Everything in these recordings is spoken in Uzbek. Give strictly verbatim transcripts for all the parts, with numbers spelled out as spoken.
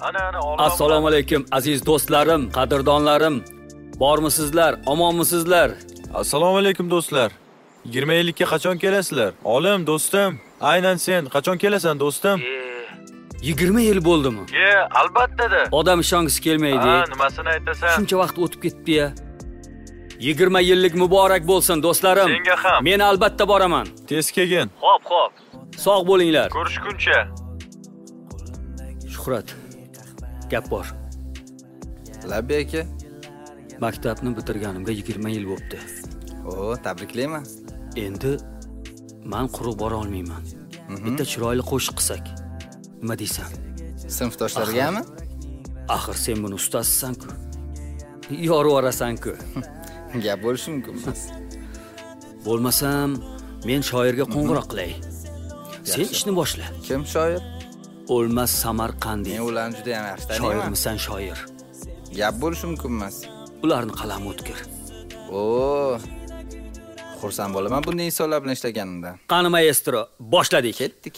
Ana ana Assalomu alaykum aziz do'stlarim, qadrdonlarim. Bormisizlar? Omonmisizlar? Assalomu alaykum do'stlar. yigirma yillikka qachon kelasizlar? Olim do'stim. Aynan sen qachon kelasan do'stim? yigirma yil bo'ldimi? Ye, albatta-da. Odam ishongisi kelmaydi. Ha, nimasini aytasan? Shuncha vaqt o'tib ketdi-ya. yigirma yillik muborak bo'lsin do'stlarim. Senga ham. Men albatta boraman. Tez kelgin. Xo'p, xo'p. Sog' bo'linglar. Ko'rishguncha. Shuhrat. Gap bor. Labbi aka. Maktabni bitirganimga yigirma yil bo'libdi. O, tabriklayman. Endi men quruq bora olmayman. Bitta chiroyli qo'shiq qilsak. Nima deysan? Sinfdoshlargami? Axir sen buni ustasisan-ku. Yorib orasan-ku. Gap bo'lishi mumkin emas. Bo'lmasam, men shoirga qo'ng'iroq qilay. Sen ishni boshla. Kim shoir? O'lmas Samarqandiy. Men ularni juda ham yaxshi taniyman. Shoirmisan shoir? Gap bo'lishi mumkin emas. Ularni qalami o'tkir. O, xursand bo'laman bunday insonlar bilan ishlaganimdan. Qani maestro, boshladik. Ketdik.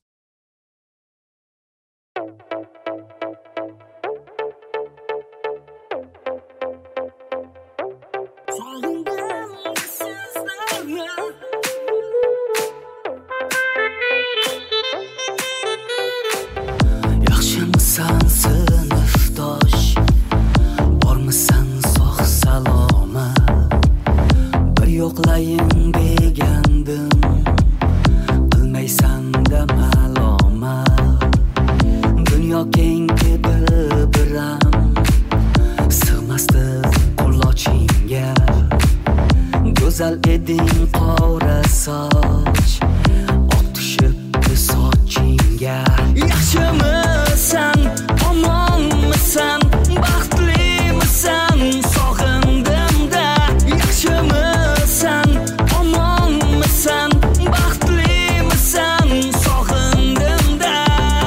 Yaxshimisan sinfdosh? Bormisan sog' salomat? Bir yo'qlayin degandim, qilmaysan-da malomat. Dunyo keng edi biram, sig'masdi qulochingga. Go'zal eding qora soch, oq tushibdi sochingga. Yaxshimisan, omonmisan, baxtlimisan, sog'indim-da. Yaxshimisan, omonmisan, baxtlimisan, sog'indim-da.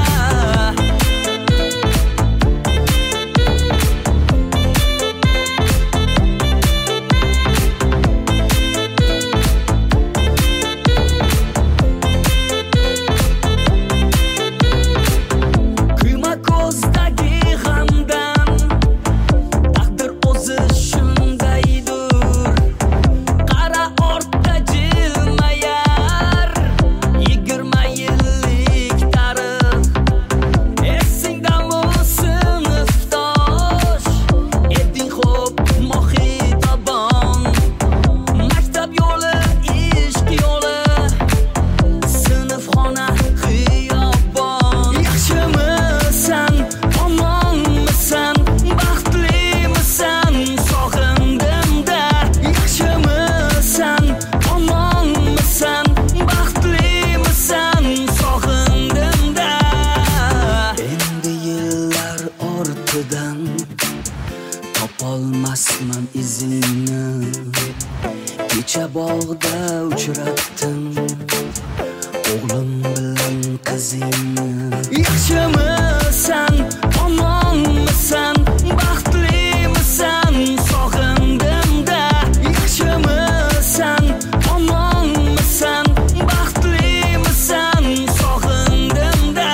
Kuyma ko'zdagi g'amdan, taqdir o'zi shundaydir. Qara ortda jilmayar, yigirma yillik tarix. Esingdami sinfdosh, eding xo'p mohidabon. Maktab yo'li, ishq yo'li, sinfxona xiyobon. Yaxshimisan, omonmisan, baxtlimisan, sog'indim-da. Yaxshimisan, omonmisan, baxtlimisan, sog'indim-da. Endi yillar ortidan topolmasman izingni. Kecha bog'da uchratdim o'g'lim bilan qizingni. Yaxshimisan, omonmisan, baxtlimisan, sog'indim-da. Yaxshimisan, omonmisan, baxtlimisan, sog'indim-da.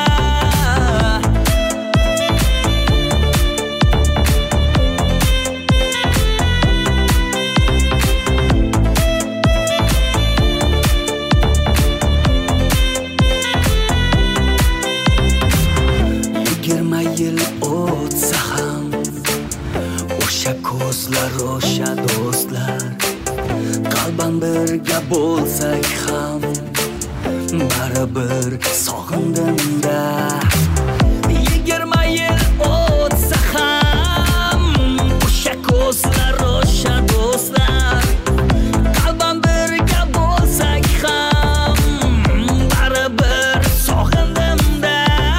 Yigirma yil o'tsa ham, o'sha ko'zlar, o'sha do'stlar, qalban birga bo'lsak ham, baribir sog'indim-da. Yigirma yil o'tsa ham, o'sha ko'zlar, o'sha do'stlar, qalban birga bo'lsak ham, baribir sog'indim-da.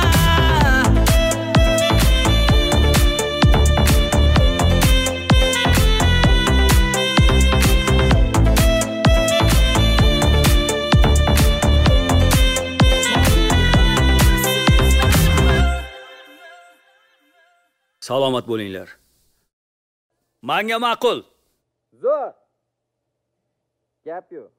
Salomat bo'linglar. Menga ma'qul. Zo'r. Gap yo'q.